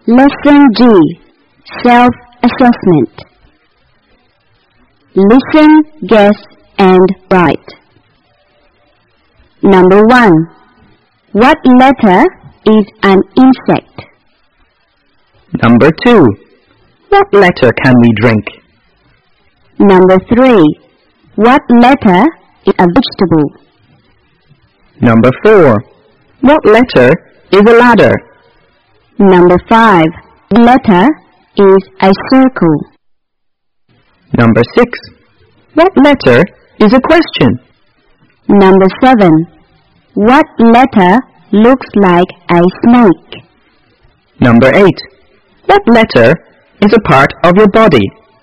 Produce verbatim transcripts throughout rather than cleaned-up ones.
Lesson G. Self-assessment. Listen, guess, and write. Number one. What letter is an insect? Number two. What letter can we drink? Number three. What letter is a vegetable? Number four. What letter is a ladder? Number five. What letter is a circle? Number six. What letter is a question? Number seven. What letter looks like a snake? Number eight. What letter is a part of your body?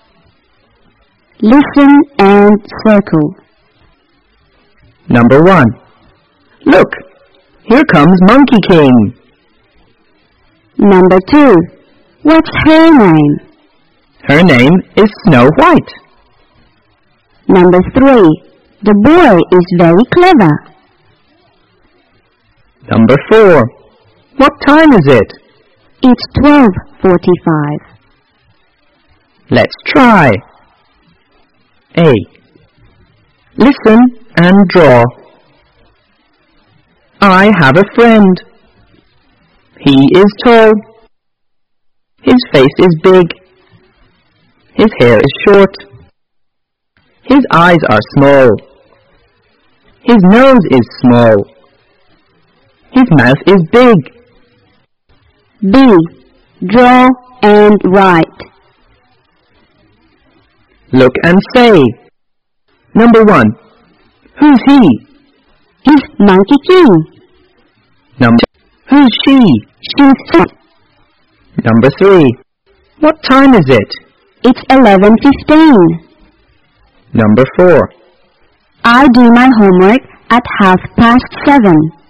Listen and circle. Number one. Look, here comes Monkey King. Number two. What's her name? Her name is Snow White. Number three. The boy is very clever. Number four. What time is it? It's twelve forty-five. Let's try. A. Listen and draw. I have a friend. He is tall. His face is big. His hair is short. His eyes are small. His nose is small. His mouth is big. B. Draw and write. Look and say. Number one. Who's he? He's Monkey King. Number two. Who's she? She's fat. Number three. What time is it? It's eleven fifteen. Number four. I do my homework at half past seven.